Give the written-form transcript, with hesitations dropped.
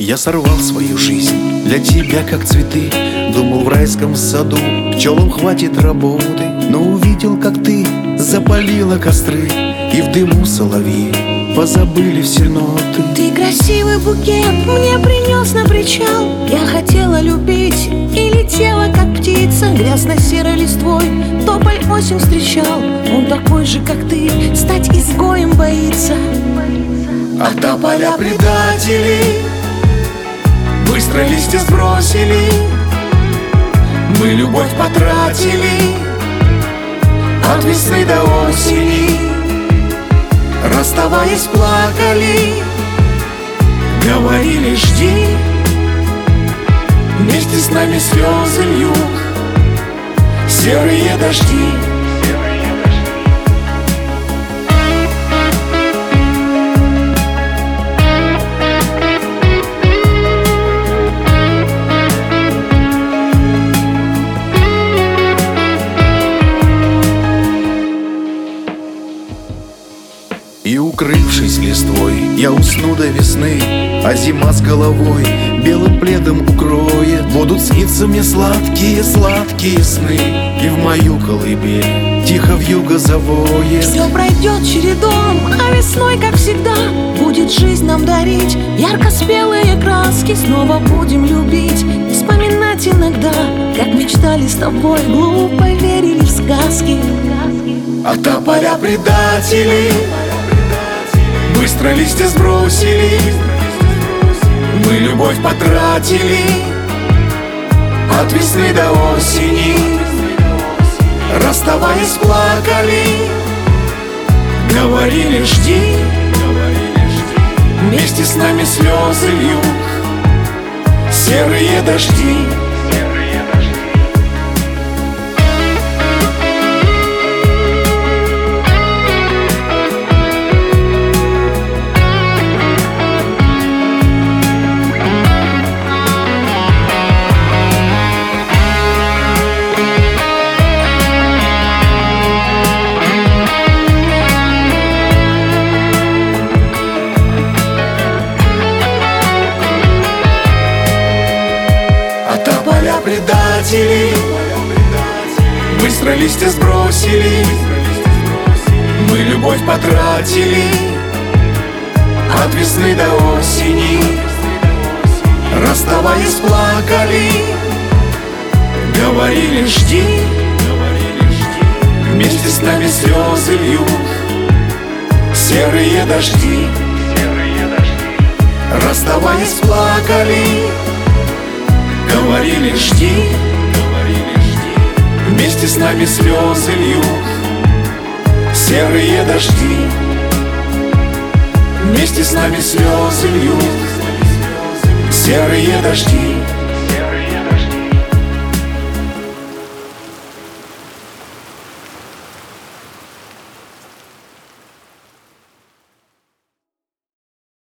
Я сорвал свою жизнь для тебя, как цветы. Думал, в райском саду пчелам хватит работы, но увидел, как ты запалила костры, и в дыму соловьи позабыли все ноты. Ты красивый букет мне принес на причал. Я хотела любить и летела, как птица. Грязно-серой листвой тополь осень встречал. Он такой же, как ты, стать изгоем боится. А тополя предатели быстро листья сбросили. Мы любовь потратили от весны до осени. Расставаясь, плакали, говорили: жди. Вместе с нами слезы льют серые дожди. И, укрывшись листвой, я усну до весны, а зима с головой белым пледом укроет. Будут сниться мне сладкие-сладкие сны, и в мою колыбель тихо вьюга завоет. Все пройдет чередом, а весной, как всегда, будет жизнь нам дарить ярко-спелые краски. Снова будем любить, вспоминать иногда, как мечтали с тобой, глупо верили в сказки. А тополя предатели быстро листья сбросили. Мы любовь потратили от весны до осени. Расставаясь, плакали, говорили: жди. Вместе с нами слезы льют серые дожди. Предатели быстро листья сбросили. Мы любовь потратили от весны до осени. Расставаясь, плакали, говорили: жди. Вместе с нами слезы льют серые дожди. Расставаясь, плакали, говорили: жди. Вместе с нами слезы льют серые дожди. Вместе с нами слезы льют серые дожди.